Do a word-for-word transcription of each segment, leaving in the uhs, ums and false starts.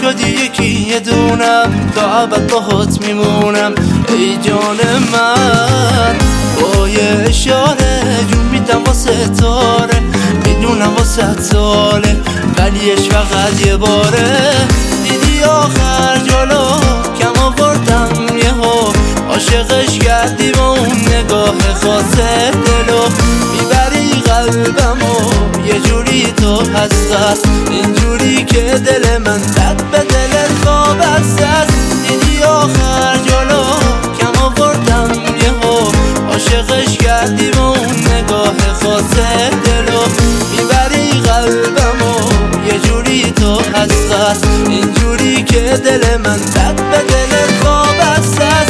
شدی یکی یه دونم، تا ابد باهات میمونم ای جان من. با یه اشاره جون میدم واسه تاره، میدونم واسه ساله ولیش فقط یه باره. دیدی آخر جلو کم آوردم یهو، عاشقش کردی با اون نگاه خاصه دلو. میبری قلبمو یه جوری تو هست، اینجوری که دل من دد به دلت وابسته است. دیدی آخر جلو کم آوردم یهو، عاشقش کردی با اون نگاه خاصه دلو. میبری قلبمو یه جوری تو هست، اینجوری که دل من دد به دلت وابسته است.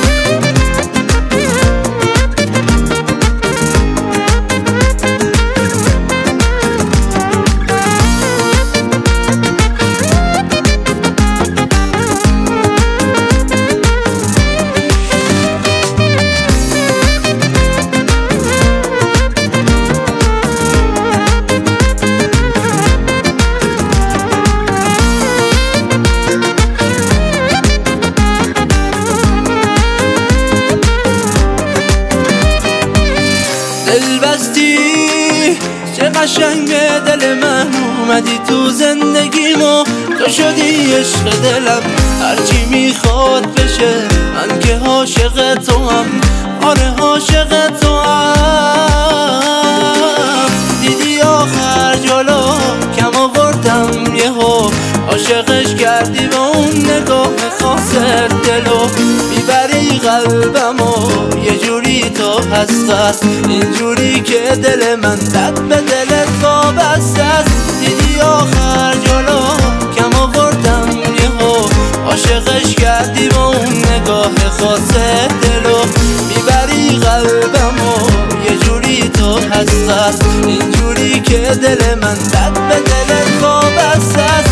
دل بستی چه قشنگ به دل من اومدی تو زندگیمو، تو شدی عشق دلم هرچی میخواد بشه. من که عاشق تو هم، آره عاشق تو هم. دیدی آخر جلو کم آوردم یهو، عاشقش کردی با اون نگاه خاص دلو. میبری قلبمو یه جوری تو هست، اینجوری که دل من دد به دلت وابسته است. دیدی آخر جلو کم آوردم یهو، عاشقش کردی با اون نگاه خاص دلو. میبری قلبمو یه جوری تو هست، اینجوری که دل من دد به دلت وابسته است.